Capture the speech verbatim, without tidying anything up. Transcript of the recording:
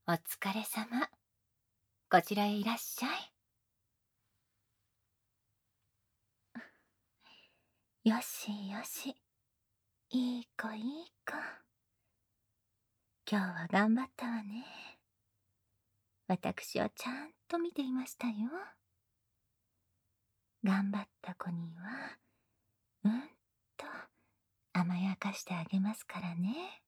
お疲れ様。こちらへいらっしゃい。よしよし。いい子いい子。今日は頑張ったわね。私はちゃんと見ていましたよ。頑張った子には、うんと甘やかしてあげますからね。